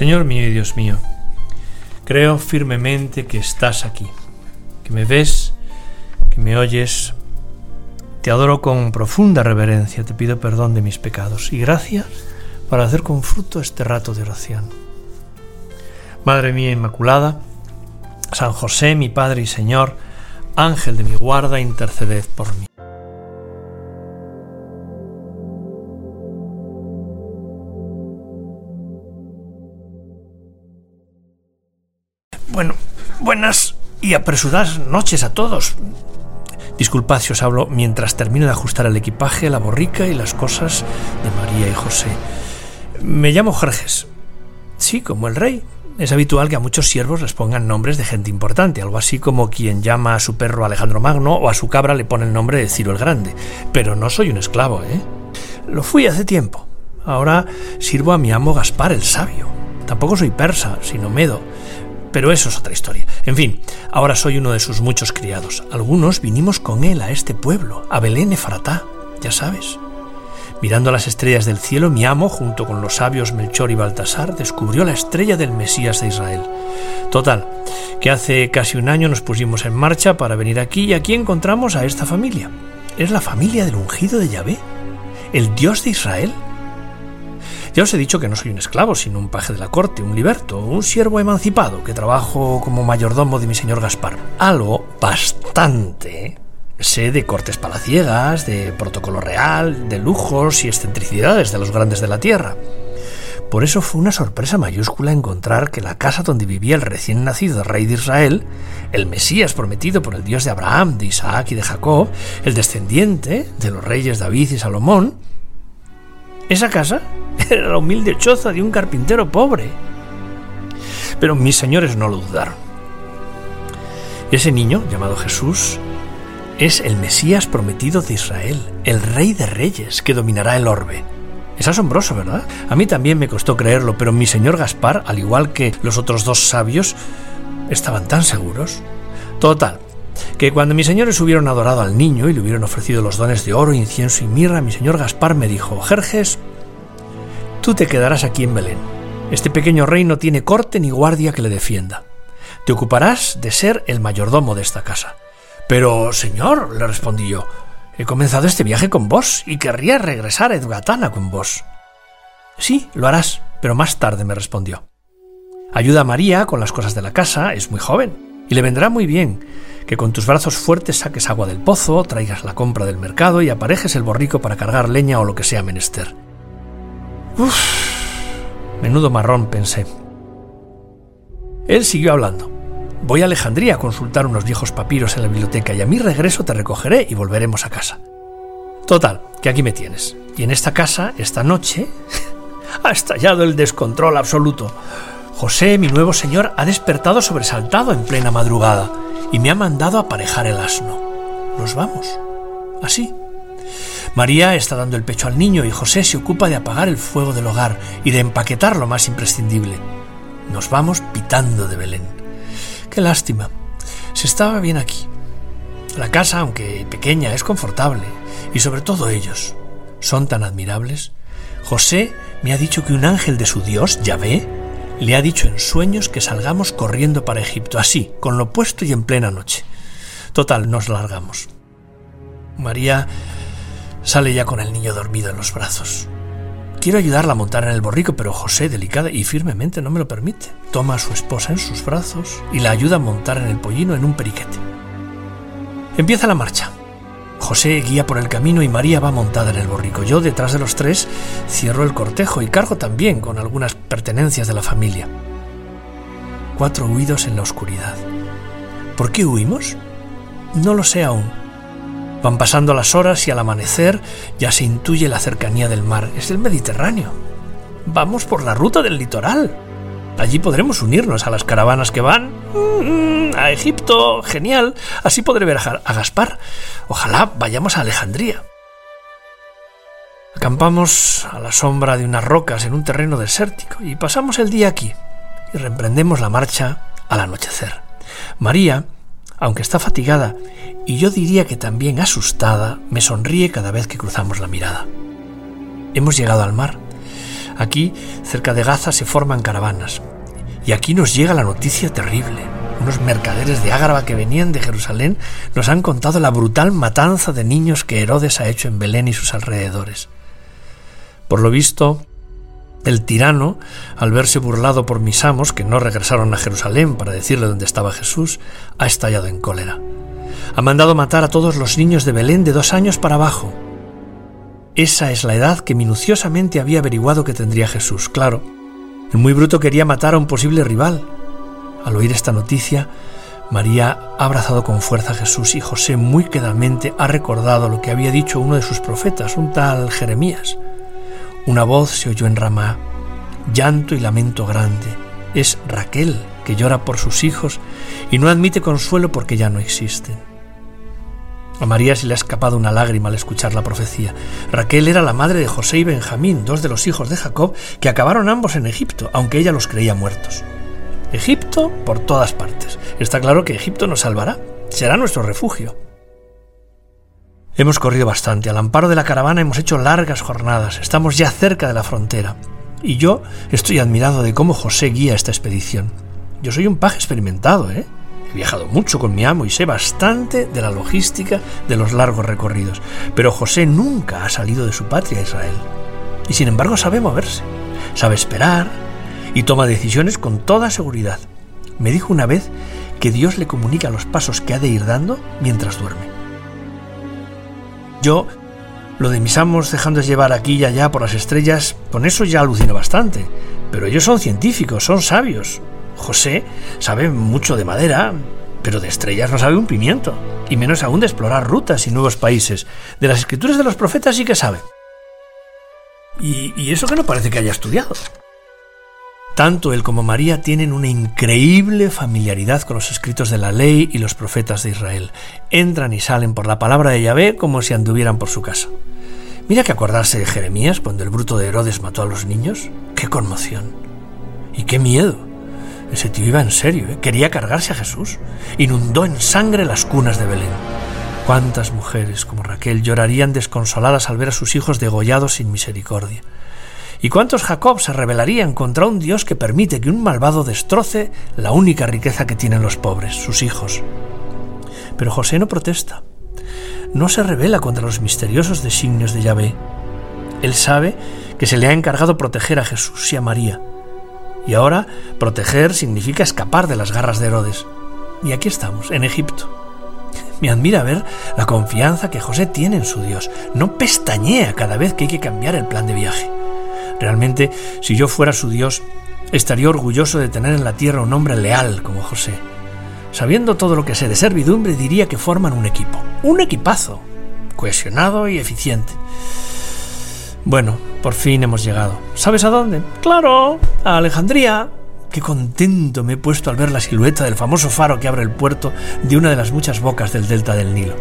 Señor mío y Dios mío, creo firmemente que estás aquí, que me ves, que me oyes. Te adoro con profunda reverencia, te pido perdón de mis pecados y gracia para hacer con fruto este rato de oración. Madre mía Inmaculada, San José, mi Padre y Señor, Ángel de mi guarda, interceded por mí. Bueno, buenas y apresuradas noches a todos. Disculpad si os hablo mientras termino de ajustar el equipaje, la borrica y las cosas de María y José. Me llamo Jerjes. Sí, como el rey. Es habitual que a muchos siervos les pongan nombres de gente importante, algo así como quien llama a su perro Alejandro Magno o a su cabra le pone el nombre de Ciro el Grande. Pero no soy un esclavo, ¿eh? Lo fui hace tiempo. Ahora sirvo a mi amo Gaspar el Sabio. Tampoco soy persa, sino medo. Pero eso es otra historia. En fin, ahora soy uno de sus muchos criados. Algunos vinimos con él a este pueblo, a Belén Efratá, ya sabes. Mirando las estrellas del cielo, mi amo, junto con los sabios Melchor y Baltasar, descubrió la estrella del Mesías de Israel. Total, que hace casi un año nos pusimos en marcha para venir aquí y aquí encontramos a esta familia. Es la familia del ungido de Yahvé, el Dios de Israel. Ya os he dicho que no soy un esclavo, sino un paje de la corte, un liberto, un siervo emancipado, que trabajo como mayordomo de mi señor Gaspar. Algo bastante sé de cortes palaciegas, de protocolo real, de lujos y excentricidades de los grandes de la tierra. Por eso fue una sorpresa mayúscula encontrar que la casa donde vivía el recién nacido rey de Israel, el Mesías prometido por el Dios de Abraham, de Isaac y de Jacob, el descendiente de los reyes David y Salomón, esa casa era la humilde choza de un carpintero pobre. Pero mis señores no lo dudaron. Ese niño, llamado Jesús, es el Mesías prometido de Israel, el Rey de Reyes que dominará el orbe. Es asombroso, ¿verdad? A mí también me costó creerlo, pero mi señor Gaspar, al igual que los otros dos sabios, estaban tan seguros. Total, que cuando mis señores hubieron adorado al niño y le hubieron ofrecido los dones de oro, incienso y mirra, mi señor Gaspar me dijo: Jerjes, tú te quedarás aquí en Belén. Este pequeño rey no tiene corte ni guardia que le defienda. Te ocuparás de ser el mayordomo de esta casa. Pero, señor, le respondí yo, he comenzado este viaje con vos y querría regresar a Edgatana con vos. Sí, lo harás, pero más tarde, me respondió. Ayuda a María con las cosas de la casa, es muy joven, y le vendrá muy bien que con tus brazos fuertes saques agua del pozo, traigas la compra del mercado y aparejes el borrico para cargar leña o lo que sea menester. Menudo marrón, pensé. Él siguió hablando. Voy a Alejandría a consultar unos viejos papiros en la biblioteca y a mi regreso te recogeré y volveremos a casa. Total, que aquí me tienes. Y en esta casa, esta noche, ha estallado el descontrol absoluto. José, mi nuevo señor, ha despertado sobresaltado en plena madrugada y me ha mandado aparejar el asno. Nos vamos. Así. María está dando el pecho al niño y José se ocupa de apagar el fuego del hogar y de empaquetar lo más imprescindible. Nos vamos pitando de Belén. Qué lástima. Se estaba bien aquí. La casa, aunque pequeña, es confortable. Y sobre todo ellos. Son tan admirables. José me ha dicho que un ángel de su Dios, Yahvé, le ha dicho en sueños que salgamos corriendo para Egipto, así, con lo puesto y en plena noche. Total, nos largamos. María sale ya con el niño dormido en los brazos. Quiero ayudarla a montar en el borrico, pero José, delicada y firmemente, no me lo permite. Toma a su esposa en sus brazos y la ayuda a montar en el pollino en un periquete. Empieza la marcha. José guía por el camino y María va montada en el borrico. Yo, detrás de los tres, cierro el cortejo y cargo también con algunas pertenencias de la familia. 4 huidos en la oscuridad. ¿Por qué huimos? No lo sé aún. Van pasando las horas y al amanecer ya se intuye la cercanía del mar. Es el Mediterráneo. Vamos por la ruta del litoral. Allí podremos unirnos a las caravanas que van a Egipto. Genial. Así podré ver a Gaspar. Ojalá vayamos a Alejandría. Acampamos a la sombra de unas rocas en un terreno desértico y pasamos el día aquí y reemprendemos la marcha al anochecer. María, aunque está fatigada, y yo diría que también asustada, me sonríe cada vez que cruzamos la mirada. Hemos llegado al mar. Aquí, cerca de Gaza, se forman caravanas. Y aquí nos llega la noticia terrible. Unos mercaderes de Ágrava que venían de Jerusalén nos han contado la brutal matanza de niños que Herodes ha hecho en Belén y sus alrededores. Por lo visto, el tirano, al verse burlado por mis amos, que no regresaron a Jerusalén para decirle dónde estaba Jesús, ha estallado en cólera. Ha mandado matar a todos los niños de Belén de 2 años para abajo. Esa es la edad que minuciosamente había averiguado que tendría Jesús. Claro, el muy bruto quería matar a un posible rival. Al oír esta noticia, María ha abrazado con fuerza a Jesús y José muy quedamente ha recordado lo que había dicho uno de sus profetas, un tal Jeremías. Una voz se oyó en Ramá, llanto y lamento grande. Es Raquel, que llora por sus hijos y no admite consuelo porque ya no existen. A María se le ha escapado una lágrima al escuchar la profecía. Raquel era la madre de José y Benjamín, 2 de los hijos de Jacob, que acabaron ambos en Egipto, aunque ella los creía muertos. Egipto por todas partes. Está claro que Egipto nos salvará, será nuestro refugio. Hemos corrido bastante. Al amparo de la caravana hemos hecho largas jornadas. Estamos ya cerca de la frontera. Y yo estoy admirado de cómo José guía esta expedición. Yo soy un paje experimentado, He viajado mucho con mi amo y sé bastante de la logística de los largos recorridos. Pero José nunca ha salido de su patria, Israel. Y sin embargo sabe moverse, sabe esperar y toma decisiones con toda seguridad. Me dijo una vez que Dios le comunica los pasos que ha de ir dando mientras duerme. Yo, lo de mis amos dejándose llevar aquí y allá por las estrellas, con eso ya alucino bastante. Pero ellos son científicos, son sabios. José sabe mucho de madera, pero de estrellas no sabe un pimiento. Y menos aún de explorar rutas y nuevos países. De las escrituras de los profetas sí que sabe. Y eso que no parece que haya estudiado. Tanto él como María tienen una increíble familiaridad con los escritos de la ley y los profetas de Israel. Entran y salen por la palabra de Yahvé como si anduvieran por su casa. Mira que acordarse de Jeremías cuando el bruto de Herodes mató a los niños. ¡Qué conmoción! ¡Y qué miedo! Ese tío iba en serio, quería cargarse a Jesús. Inundó en sangre las cunas de Belén. ¿Cuántas mujeres como Raquel llorarían desconsoladas al ver a sus hijos degollados sin misericordia? ¿Y cuántos Jacob se rebelarían contra un Dios que permite que un malvado destroce la única riqueza que tienen los pobres, sus hijos? Pero José no protesta. No se rebela contra los misteriosos designios de Yahvé. Él sabe que se le ha encargado proteger a Jesús y a María. Y ahora proteger significa escapar de las garras de Herodes. Y aquí estamos, en Egipto. Me admira ver la confianza que José tiene en su Dios. No pestañea cada vez que hay que cambiar el plan de viaje. Realmente, si yo fuera su Dios, estaría orgulloso de tener en la tierra un hombre leal como José. Sabiendo todo lo que sé de servidumbre, diría que forman un equipo. Un equipazo, cohesionado y eficiente. Bueno, por fin hemos llegado. ¿Sabes a dónde? ¡Claro! A Alejandría. Qué contento me he puesto al ver la silueta del famoso faro que abre el puerto de una de las muchas bocas del delta del Nilo.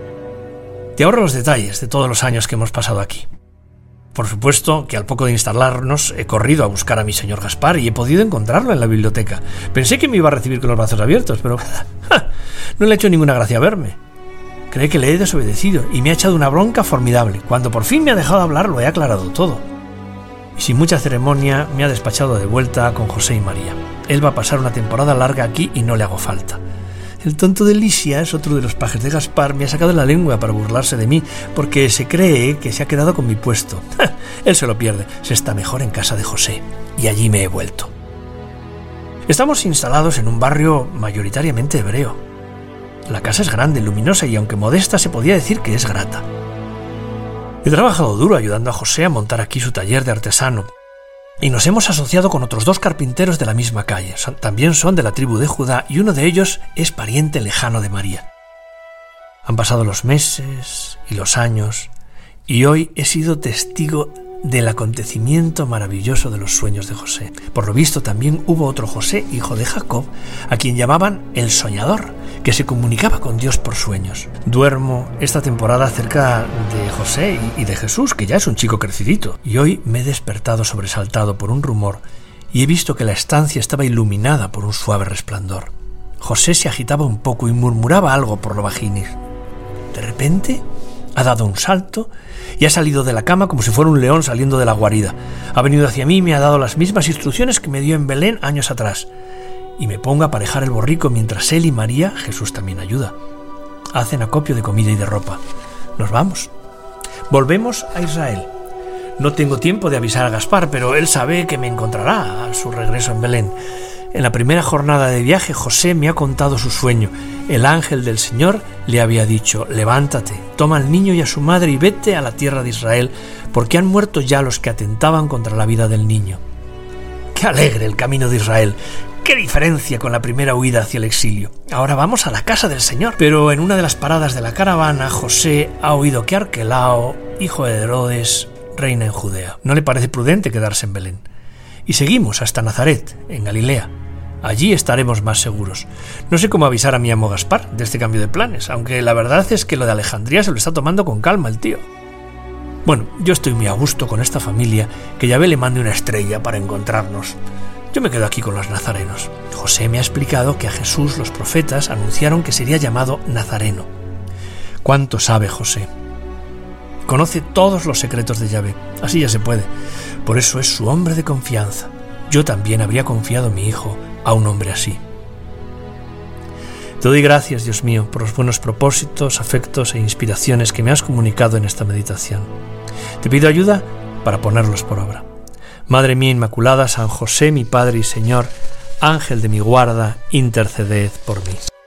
Te ahorro los detalles de todos los años que hemos pasado aquí. Por supuesto que al poco de instalarnos he corrido a buscar a mi señor Gaspar y he podido encontrarlo en la biblioteca. Pensé que me iba a recibir con los brazos abiertos, pero no le ha hecho ninguna gracia verme. Cree que le he desobedecido y me ha echado una bronca formidable. Cuando por fin me ha dejado hablar, lo he aclarado todo. Y sin mucha ceremonia me ha despachado de vuelta con José y María. Él va a pasar una temporada larga aquí y no le hago falta. El tonto de Lisias, otro de los pajes de Gaspar, me ha sacado la lengua para burlarse de mí porque se cree que se ha quedado con mi puesto. Él se lo pierde, se está mejor en casa de José y allí me he vuelto. Estamos instalados en un barrio mayoritariamente hebreo. La casa es grande, luminosa y aunque modesta se podía decir que es grata. He trabajado duro ayudando a José a montar aquí su taller de artesano. Y nos hemos asociado con otros 2 carpinteros de la misma calle. También son de la tribu de Judá y uno de ellos es pariente lejano de María. Han pasado los meses y los años y hoy he sido testigo del acontecimiento maravilloso de los sueños de José. Por lo visto también hubo otro José, hijo de Jacob, a quien llamaban el soñador, que se comunicaba con Dios por sueños. Duermo esta temporada cerca de José y de Jesús, que ya es un chico crecidito, y hoy me he despertado sobresaltado por un rumor y he visto que la estancia estaba iluminada por un suave resplandor. José se agitaba un poco y murmuraba algo por lo bajinis. De repente Ha dado un salto y ha salido de la cama como si fuera un león saliendo de la guarida. Ha venido hacia mí y me ha dado las mismas instrucciones que me dio en Belén años atrás. Y me pongo a aparejar el borrico mientras él y María, Jesús también ayuda, hacen acopio de comida y de ropa. Nos vamos. Volvemos a Israel. No tengo tiempo de avisar a Gaspar, pero él sabe que me encontrará a su regreso en Belén. En la primera jornada de viaje, José me ha contado su sueño. El ángel del Señor le había dicho: levántate, toma al niño y a su madre y vete a la tierra de Israel, porque han muerto ya los que atentaban contra la vida del niño. ¡Qué alegre el camino de Israel! ¡Qué diferencia con la primera huida hacia el exilio! Ahora vamos a la casa del Señor. Pero en una de las paradas de la caravana, José ha oído que Arquelao, hijo de Herodes, reina en Judea. No le parece prudente quedarse en Belén. Y seguimos hasta Nazaret, en Galilea. Allí estaremos más seguros. No sé cómo avisar a mi amo Gaspar de este cambio de planes, aunque la verdad es que lo de Alejandría se lo está tomando con calma el tío. Bueno, yo estoy muy a gusto con esta familia, que Yahvé le mande una estrella para encontrarnos. Yo me quedo aquí con los nazarenos. José me ha explicado que a Jesús los profetas anunciaron que sería llamado Nazareno. ¿Cuánto sabe José? Conoce todos los secretos de Yahvé. Así ya se puede. Por eso es su hombre de confianza. Yo también habría confiado mi hijo a un hombre así. Te doy gracias, Dios mío, por los buenos propósitos, afectos e inspiraciones que me has comunicado en esta meditación. Te pido ayuda para ponerlos por obra. Madre mía Inmaculada, San José, mi Padre y Señor, Ángel de mi guarda, interceded por mí.